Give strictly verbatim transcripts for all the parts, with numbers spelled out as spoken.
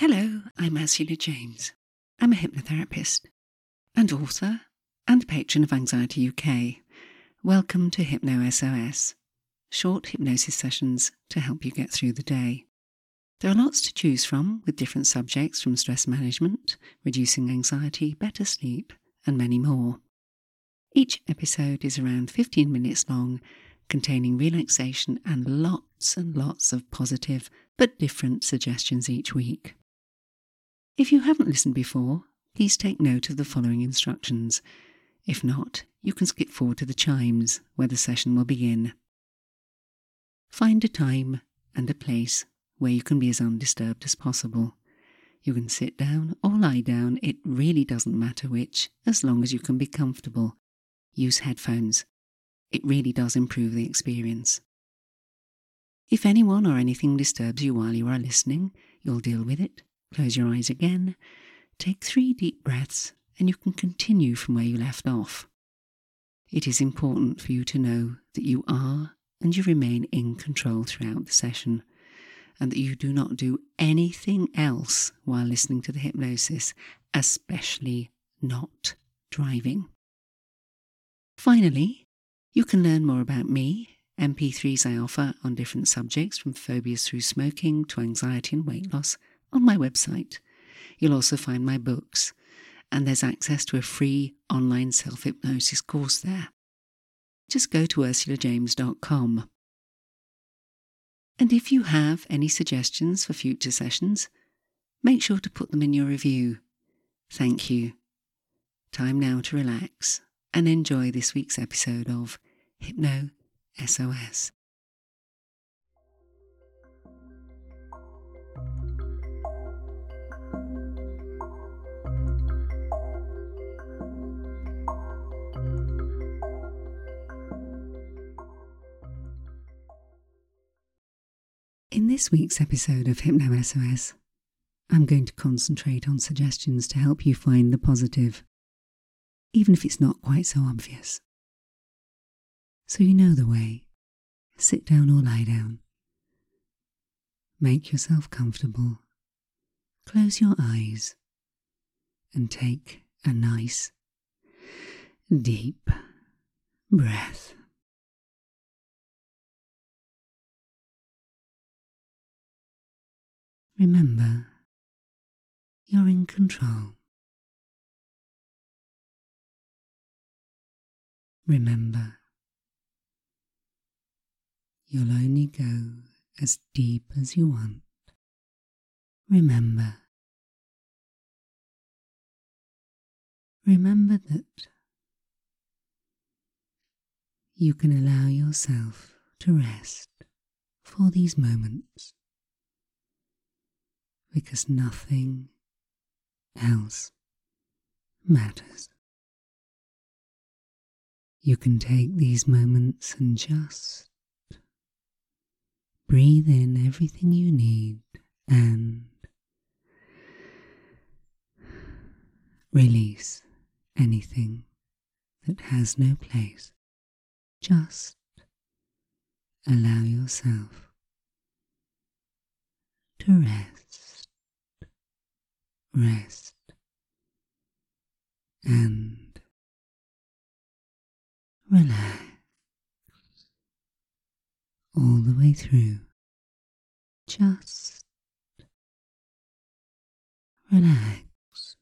Hello, I'm Ursula James. I'm a hypnotherapist and author and patron of Anxiety U K. Welcome to Hypno S O S, short hypnosis sessions to help you get through the day. There are lots to choose from with different subjects from stress management, reducing anxiety, better sleep, and many more. Each episode is around fifteen minutes long, containing relaxation and lots and lots of positive but different suggestions each week. If you haven't listened before, please take note of the following instructions. If not, you can skip forward to the chimes where the session will begin. Find a time and a place where you can be as undisturbed as possible. You can sit down or lie down, it really doesn't matter which, as long as you can be comfortable. Use headphones. It really does improve the experience. If anyone or anything disturbs you while you are listening, you'll deal with it. Close your eyes again, take three deep breaths, and you can continue from where you left off. It is important for you to know that you are and you remain in control throughout the session, and that you do not do anything else while listening to the hypnosis, especially not driving. Finally, you can learn more about me, M P threes I offer on different subjects from phobias through smoking to anxiety and weight loss on my website. You'll also find my books, and there's access to a free online self-hypnosis course there. Just go to ursula james dot com. And if you have any suggestions for future sessions, make sure to put them in your review. Thank you. Time now to relax and enjoy this week's episode of Hypno S O S. In this week's episode of Hypno S O S, I'm going to concentrate on suggestions to help you find the positive, even if it's not quite so obvious. So you know the way. Sit down or lie down. Make yourself comfortable. Close your eyes and take a nice, deep breath. Remember, you're in control. Remember, you'll only go as deep as you want. Remember, remember that you can allow yourself to rest for these moments, because nothing else matters. You can take these moments and just breathe in everything you need and release anything that has no place. Just allow yourself to rest, rest, and relax all the way through. Just relax,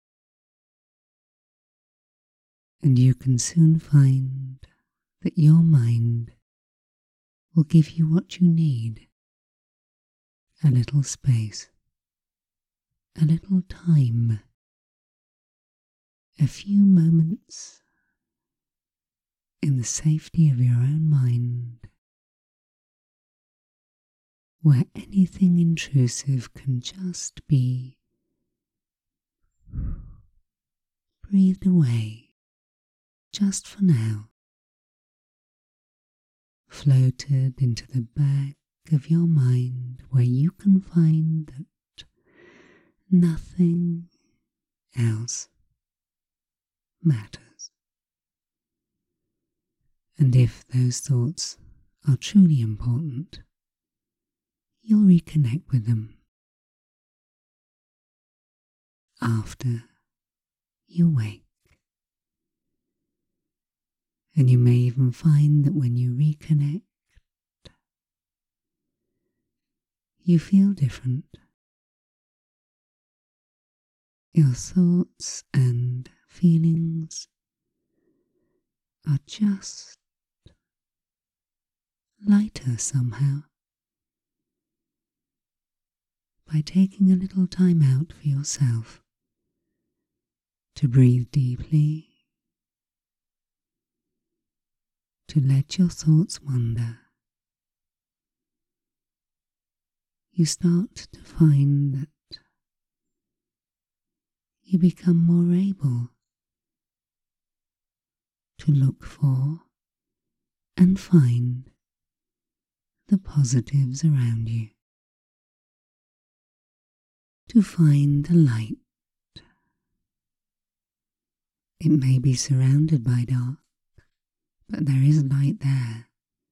and you can soon find that your mind will give you what you need. A little space, a little time, a few moments in the safety of your own mind, where anything intrusive can just be breathed away, just for now, floated into the back of your mind, where you can find that nothing else matters. And if those thoughts are truly important, you'll reconnect with them after you wake. And you may even find that when you reconnect, you feel different. Your thoughts and feelings are just lighter somehow. By taking a little time out for yourself to breathe deeply, to let your thoughts wander, you start to find that you become more able to look for and find the positives around you, to find the light. It may be surrounded by dark, but there is light there.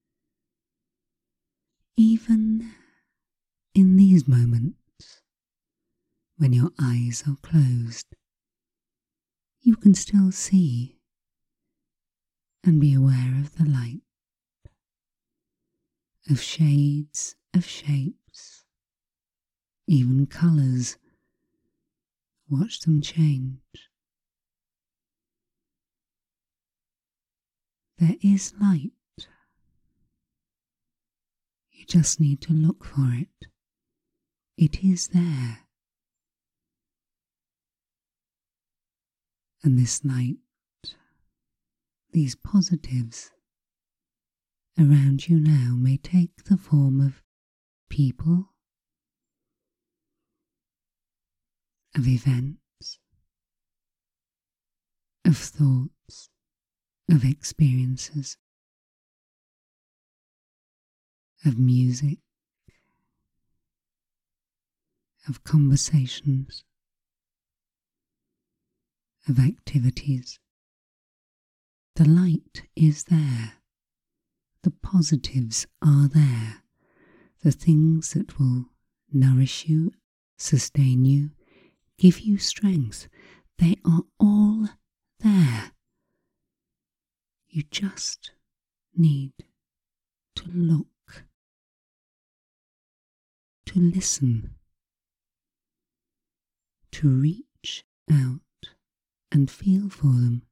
Even in these moments, when your eyes are closed, you can still see and be aware of the light, of shades, of shapes, even colours. Watch them change. There is light. You just need to look for it. It is there. And this light, these positives around you now may take the form of people, of events, of thoughts, of experiences, of music, of conversations, of activities. The light is there. The positives are there. The things that will nourish you, sustain you, give you strength. They are all there. You just need to look, to listen, to reach out and feel for them.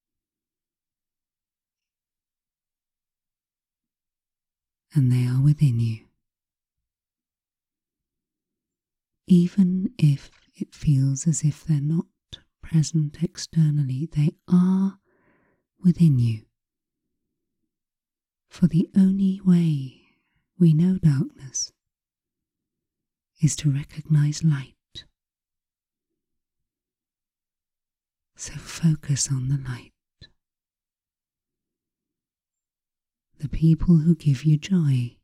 And they are within you. Even if it feels as if they're not present externally, they are within you. For the only way we know darkness is to recognize light. So focus on the light. The people who give you joy.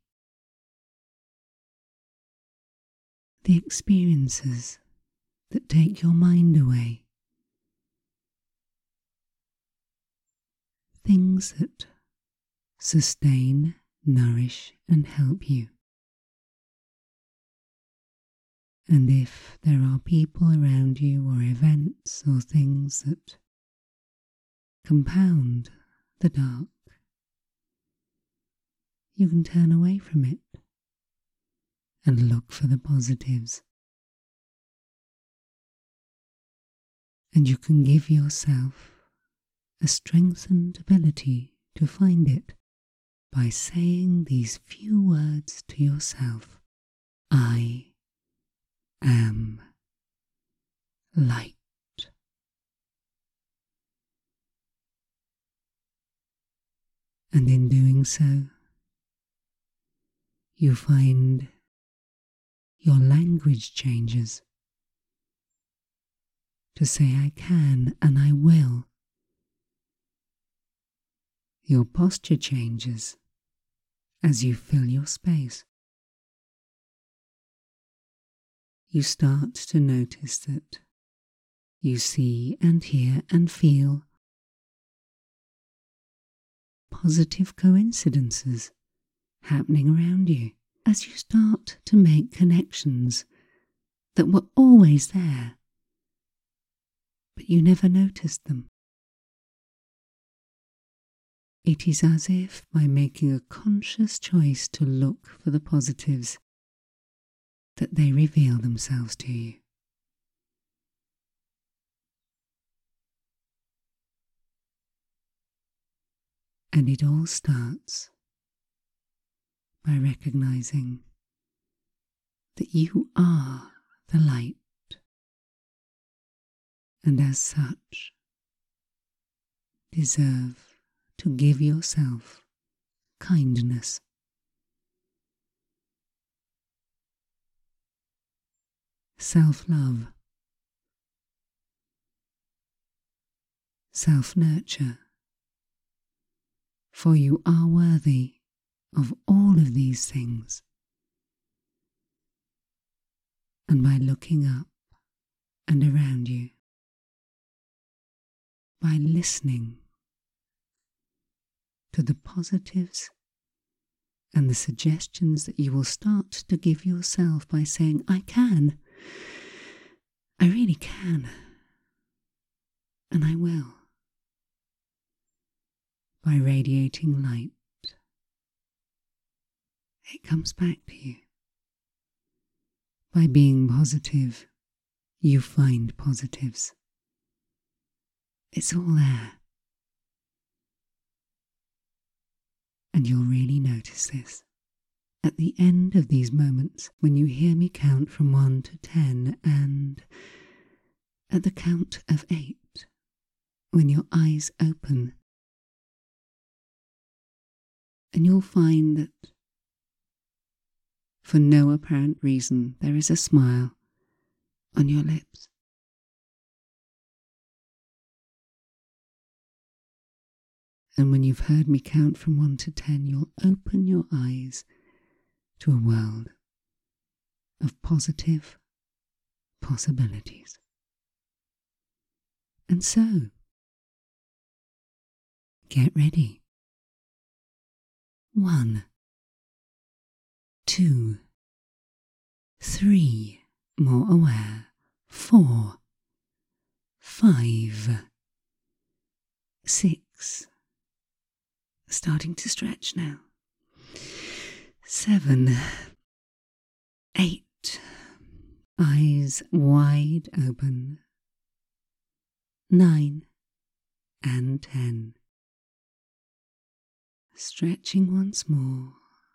The experiences that take your mind away. Things that sustain, nourish, and help you. And if there are people around you or events or things that compound the dark, you can turn away from it and look for the positives. And you can give yourself a strengthened ability to find it by saying these few words to yourself. I am light. And in doing so, you find your language changes to say I can and I will. Your posture changes as you fill your space. You start to notice that you see and hear and feel positive coincidences happening around you as you start to make connections that were always there but you never noticed them. It is as if by making a conscious choice to look for the positives that they reveal themselves to you. And it all starts by recognizing that you are the light, and as such deserve to give yourself kindness. Self-love, self-nurture, for you are worthy of all of these things. And by looking up and around you, by listening to the positives and the suggestions that you will start to give yourself by saying, I can, I really can, and I will. By radiating light, it comes back to you. By being positive, you find positives. It's all there. And you'll really notice this at the end of these moments when you hear me count from one to ten, and at the count of eight, when your eyes open, and you'll find that for no apparent reason there is a smile on your lips. And when you've heard me count from one to ten, you'll open your eyes to a world of positive possibilities. And so, get ready. One, two, three, more aware, four, five, six, starting to stretch now, seven, eight, eyes wide open, nine, and ten. Stretching once more.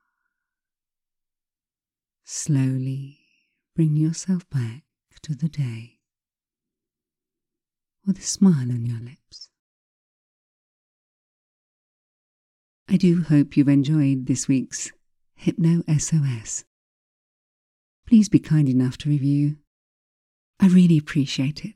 Slowly bring yourself back to the day with a smile on your lips. I do hope you've enjoyed this week's Hypno S O S. Please be kind enough to review. I really appreciate it.